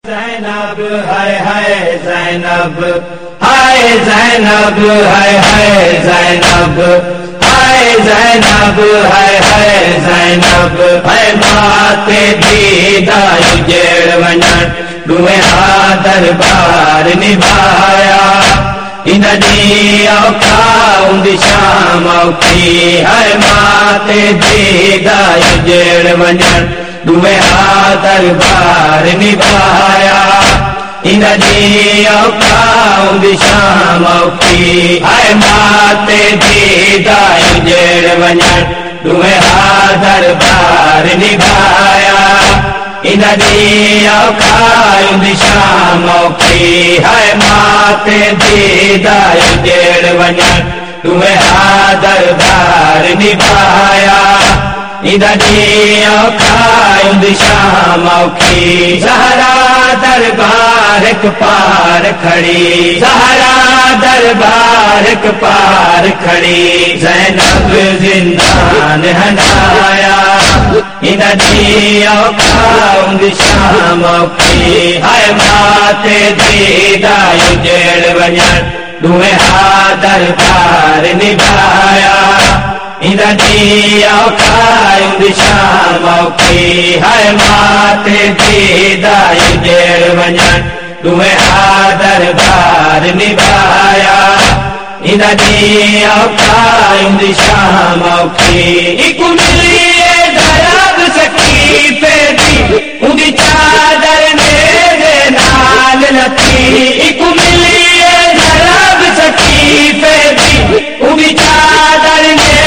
ज़ैनब हाय हाय ज़ैनब हाय ज़ैनब हाय हाय ज़ैनब हाय ज़ैनब हाय हाय ज़ैनब हाय माते दीदाई जेड़ वञण दुए हा दरबार निभाया इन दी औखा उंदी शाम औखी हाय माते दीदाई जेड़ वञण दुए हा दरबार निभाया इन दी औखा उंदी शाम औखी हाय माते दीदाई जेड़ वञण दुए हा दरबार निभाया इन दी औखा उंदी शाम औखी हाय माते दीदाई जेड़ वञण दुए हा दरबार निभाया इन दी औखा उंदी शाम औखी ज़हरा दरबार एक पार खड़ी ज़हरा दरबार एक पार खड़ी ज़ैनब जिंदान हटाया इन दी औखा उंदी शाम औखी हाय माते दीदाई जेड़ वञण दुए हा दरबार निभाया इन दी औखा उंदी शाम औखी हाय माते दीदाई जेड़ वञण दुए हा दरबार निभाया इन दी औखा उंदी शाम औखी इक मिलिए दरब सकी पेदी उंदी चादर मेरे नाल लथी इक मिलिए दरब सकी पेदी उंदी चादर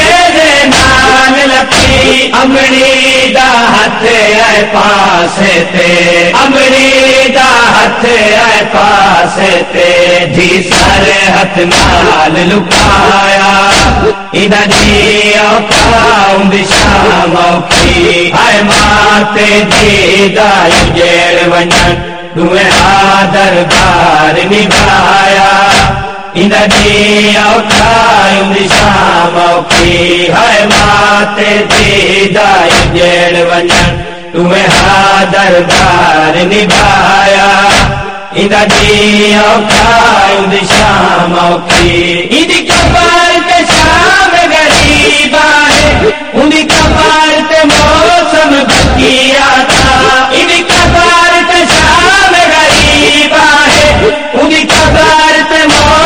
अमड़ी दा हथ आए पासे ते अमड़ी दा हथ आए पासे ते धी सर हथ नाल लुकाया इन दी औखा उंदी शाम औखी हाय माते दीदाई जेड़ वञण दुए हा दरबार निभाया इन दी औखा उंदी शाम औखी हाय माते दीदाई जेड़ वञण दुए हा दरबार निभाया इन दी औखा उंदी शाम औखी इदी कपार ते शाम गरीब आहे उंदी कपार ते मौसम बकिया था इदी कपार ते शाम गरीब आहे उंदी कपार ते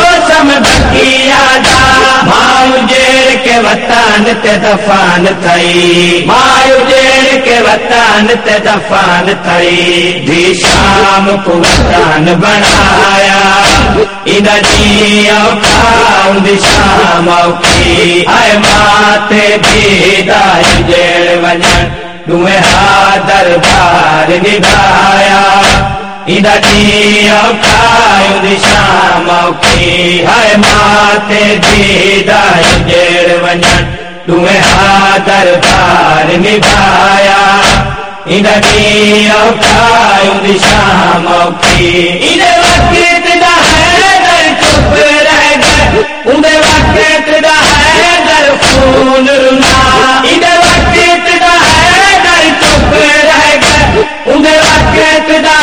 बकिया दा मायू जेड़ के वतन ते दफान थई मायू जेड़ के वतन ते दफान थई धी शाम को वतन बनाया इन दी औखा उंदी शाम औखी हाय माते दीदाई जेड़ वञण दुए हा दरबार निभाया इन दी औखा उंदी शाम औखी हाय माते दीदाई जेड़ वञण दुए हा दरबार निभाया इन दी औखा उंदी शाम औखी इन वक्त दा हैदर चुप रह गए उंदे वक्त दा हैदर खून रुना इन वक्त दा हैदर चुप रह गए उंदे वक्त दा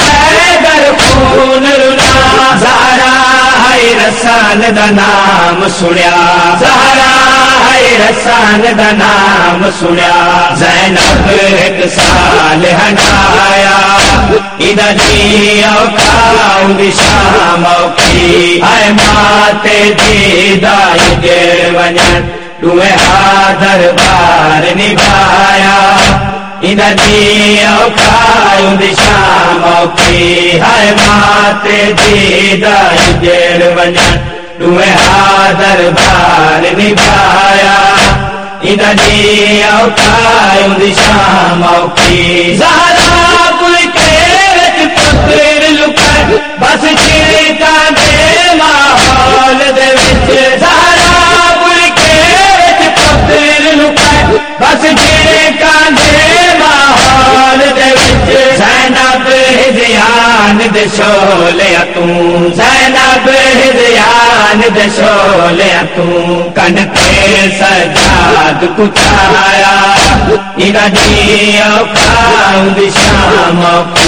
खून रुना ज़हरा है रसान दा नाम सुनिया ज़हरा है रसान दा नाम सुनिया ज़ैनब एक साल हटाया इन दी औखा उंदी शाम औखी हाय माते दीदाई जेड़ वञण दुए हा दरबार निभाया इन दी औखा उंदी शाम औखी हाय माते दीदाई जेड़ वञण दुए हा दरबार निभाया इन दी औखा उंदी शाम औखी ज़हरा पुल के विच पुत्र लुकाए बस चिड़का दे माहौल दे विच ज़हरा पुल के विच पुत्र लुकाए बस चिड़का दे माहौल दे विच ज़ैनब हिज़यान दे शोले तू ज़ैनब हिज़यान दे शोले तू कन ते सजाद कुचाया इन दी औखा उंदी शाम औखी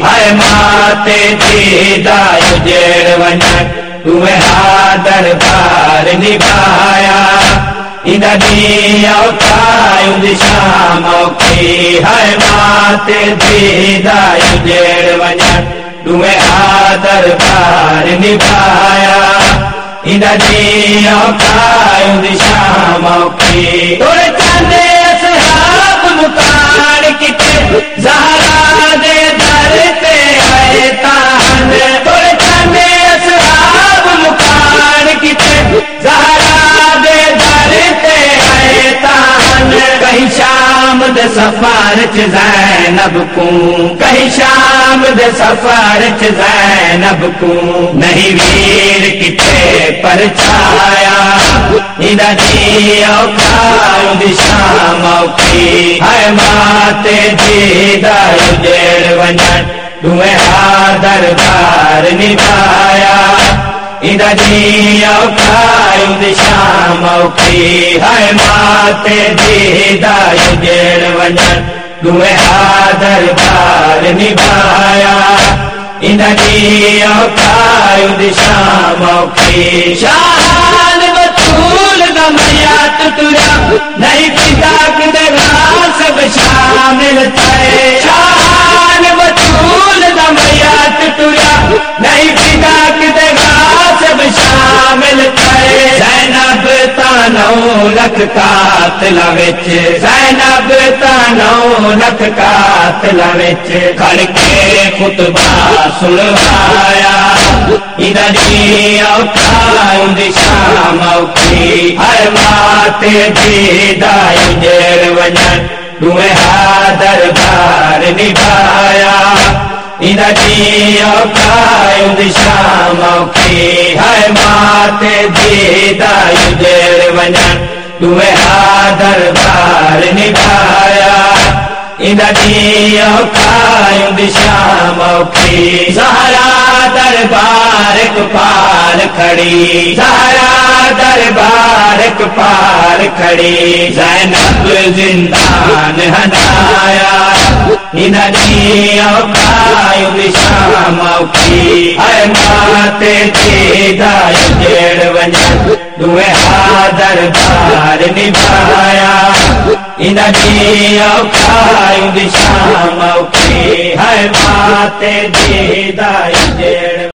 हाय माते दीदा उजेड़ वञण तुए हा दरबार निभाया इंदा ॾींहुं औतायुंदी शाम औखी हाय माते दीदा उजेड़ वञण तुए हा दरबार निभाया इंदा ॾींहुं औतायुंदी शाम औखी तोड़े चांदे असहाब मुकान किथे ज़हरा दे दर ते आए तान तोड़े चांदे असहाब मुकान किथे ज़हरा दे दर ते आए तान कहीं शाम दे सफर च ज़ैनब को कहीं शाम दे सफर च ज़ैनब को नहीं वीर किथे परछाया इंदा ॾींहुं औतायुंदी शाम औखी हाय माते दीदा उजेड़ वञण तुए हा दरबार निभाया इंदा ॾींहुं औतायुंदी शाम औखी हाय माते दीदा उजेड़ वञण तुए हा दरबार निभाया इंदा ॾींहुं औतायुंदी शाम औखी शान बतूल दा मयात तुरा नहीं पिता किदे सब शामिल थे शान बतूल दा मयात तुरा नहीं पिता किदे सब शामिल थे ज़ैनब तानौ लख कातला विच ज़ैनब तानौ लख कातला विच खड़ के खुतबा सुनवाया इंदा ॾींहुं औतायुंदी शाम औखी हाय माते दीदा उजेड़ वञण तुए हा दरबार निभाया इंदा ॾींहुं औतायुंदी शाम औखी हाय माते दीदा उजेड़ वञण तुए हा दरबार निभाया इंदा ॾींहुं औतायुंदी शाम औखी ज़हरा दरबार पार खड़ी ज़हरा दरबार पार खड़ी ज़ैनब जिंदान हनाया इंदा ॾींहुं औतायुंदी शाम औखी हाय माते दीदा उजेड़ वञण तुए हा दरबार निभाया इंदा ॾींहुं औतायुंदी शाम औखी हाय माते दीदा उजेड़